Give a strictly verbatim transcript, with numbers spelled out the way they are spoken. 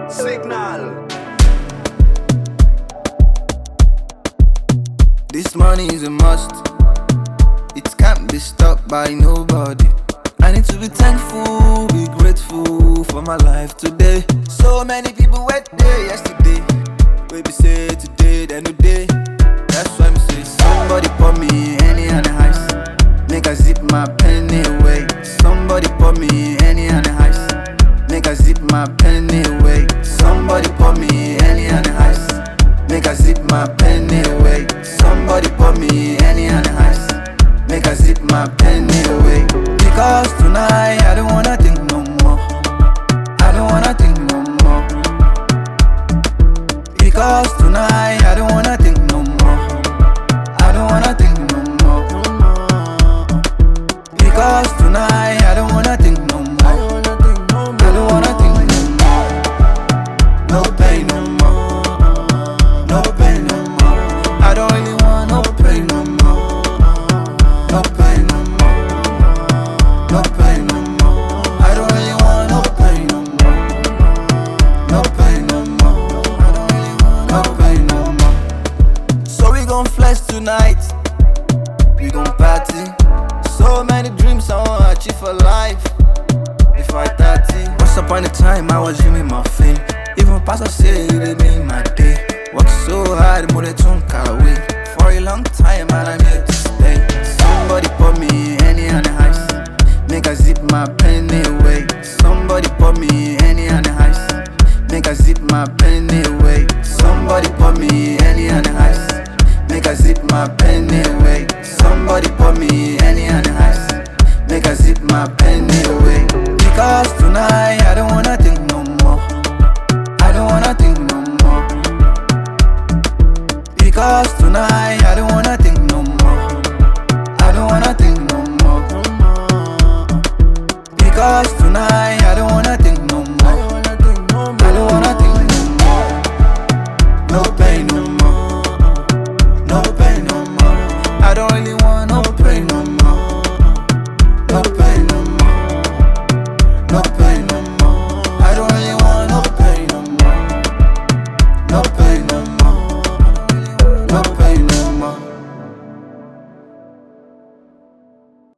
Signal. This money is a must. It can't be stopped by nobody. I need to be thankful, be grateful for my life today. So many people went there yesterday. Baby say today, then today. That's why me say somebody pour me any and ice. Make I zip my penny away. Somebody pour me any and ice. Make I zip my penny away. Somebody pour me any and ice. Make I zip my penny away. Somebody pour me any and ice. Make I zip my penny away. Because tonight I don't wanna think no more. I don't wanna think no more. Because tonight I don't wanna think no more. I don't wanna think no more. Because tonight I don't wanna think no more. I don't wanna think no more. No pain no more. No pain no more. I don't really want no pain no more. No pain no more. No pain no more. I don't really want no pain no more. No pain no more. I don't really want no pain no more. So we gon' flex tonight. We gon' party. So many dreams I wanna achieve for life. If I thirty. Once upon a time I was dreaming my fame. Even pastor say they made my day. Work so hard, more than away. For a long time and I'm here to stay. Somebody pour me any and ice. Make I zip my penny away. Somebody pour me any and ice. Make I zip my penny away. Somebody pour me any and ice. Make I zip my penny away. Somebody pour me any and ice. Make I zip my penny away. Because tonight I don't wanna think no more. I don't wanna think no more. Because tonight I don't wanna think no more. I don't wanna think no more. Because tonight